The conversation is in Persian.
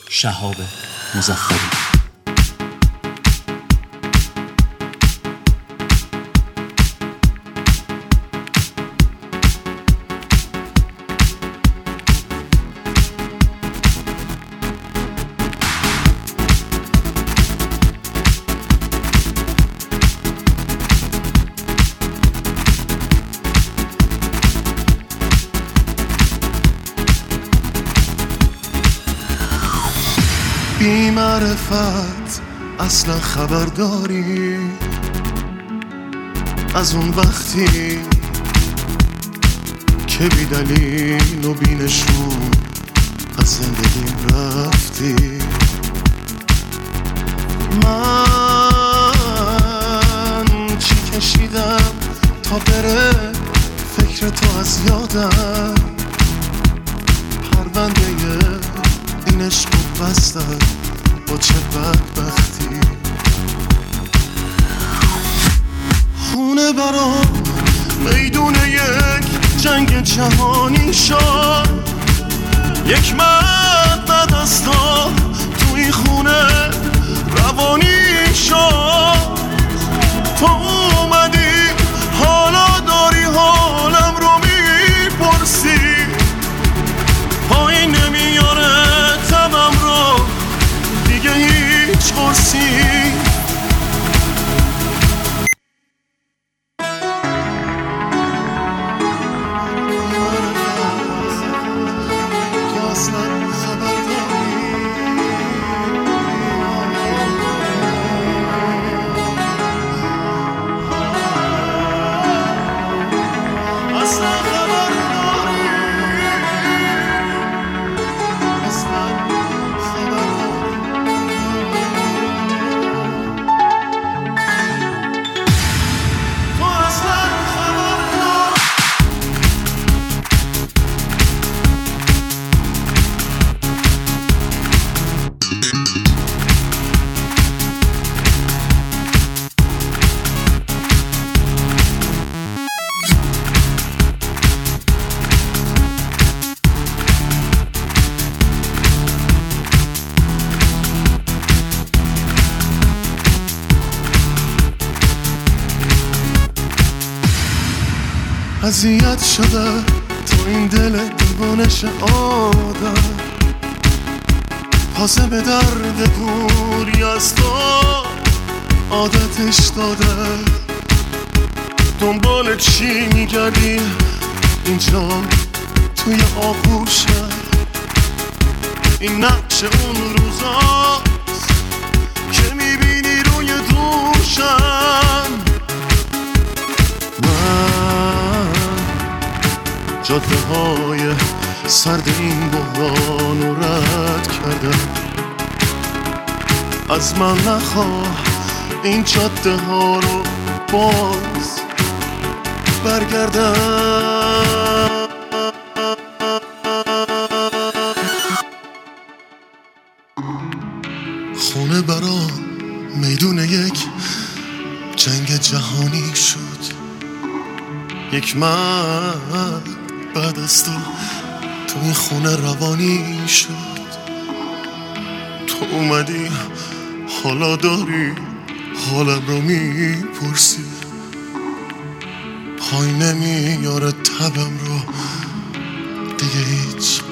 شهاب مظفری. بی معرفت اصلا خبر داری از اون وقتی که بی دلیل و بی نشون از زندگیم رفتی؟ من چی کشیدم تا بره فکر تو از یادم؟ پرونده این عشق رو بستن با چه بدبختی. خونه برام میدون یک جنگ جهانی شد، یک مرد بعد از تو توی خونه روانی شد. تو اومدی حالا داری حالم رو میپرسی، پایین نمیاره تبم رو دیگه هیچ قرصی. اذیت شده تو این دل دیوانش آدم، پاسه به درد دوری از تو عادتش داده. دنبال چی میگردی اینجا توی آغوشم؟ این نقش اون روزاست که میبینی روی دوشم. جاده های سرد این بحران رو رد کردم، از من نخواه این جاده ها رو باز برگردم. خونه برام میدون یک جنگ جهانی شد، یک مرد بعد از تو این خونه روانی شد. تو اومدی حالا داری حالم رو میپرسی، پای نمیاره تبم رو دیگه هیچ